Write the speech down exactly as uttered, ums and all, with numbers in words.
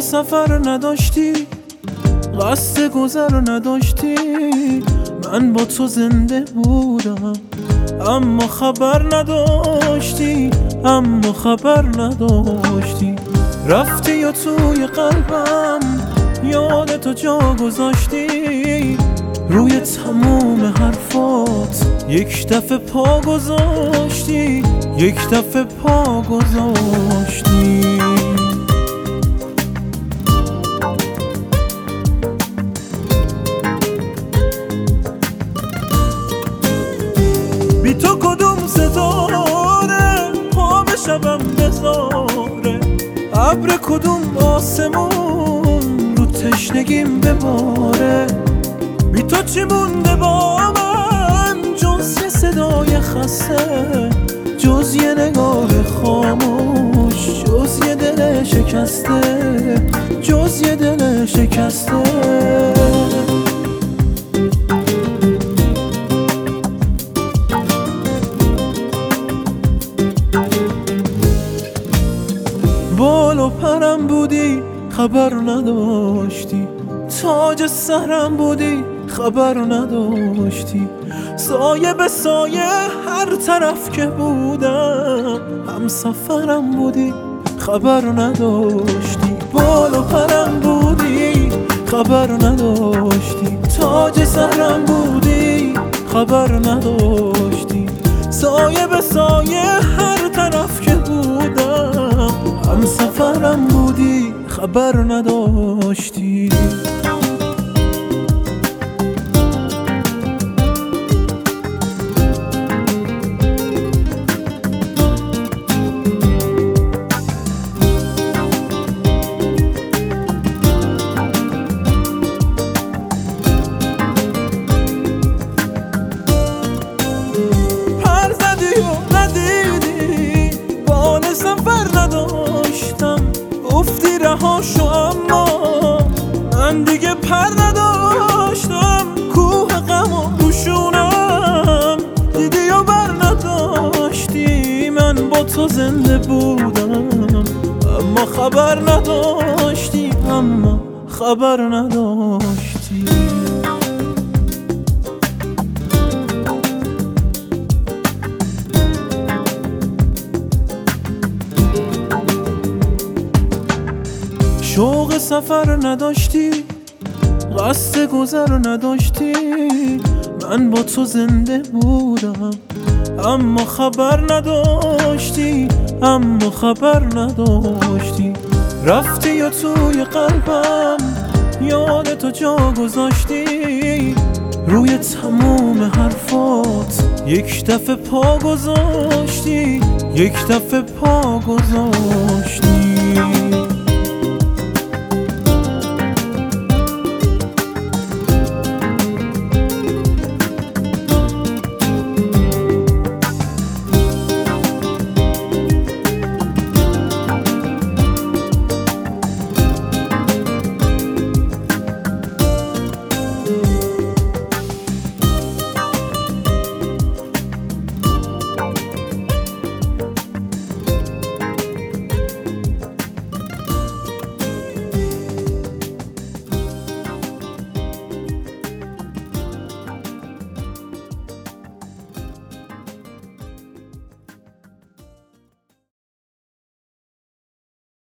سفر نداشتی، قصد گذر نداشتی، من با تو زنده بودم اما خبر نداشتی، اما خبر نداشتی. رفتی و توی قلبم یادتو جا گذاشتی، روی تموم حرفات یک دفعه پا گذاشتی، یک دفعه پا گذاشتی. بی تو کدوم ستاره پا به شبم بذاره، ابر کدوم آسمون رو تشنگیم بباره. بی تو چی مونده با من جز یه صدای خسته، جز یه نگاه خاموش، جز یه دل شکسته، جز یه دل شکسته. بال و پرم بودی خبر نداشتی، تاج سرم بودی خبر نداشتی، سایه به سایه هر طرف که بودم هم سفرم بودی خبر نداشتی. بال و پرم بودی خبر نداشتی، تاج سرم بودی خبر نداشتی، سایه به سایه هر طرف که بودم هم سفرم بودی خبر نداشتی. پر زدی و ندیدی بال سفر نداشتم، گفتی رهاشو اما من دیگه پر نداشتم. کوه غم و دوشونم دیدی و بر نداشتی، من با تو زنده بودم اما خبر نداشتی، اما خبر نداشتی. شوق سفر نداشتی، قصد گذر نداشتی، من با تو زنده بودم اما خبر نداشتی، اما خبر نداشتی. رفتی و توی قلبم یادتو جا گذاشتی، روی تموم حرفات یک دفعه پا گذاشتی، یک دفعه پا گذاشتی.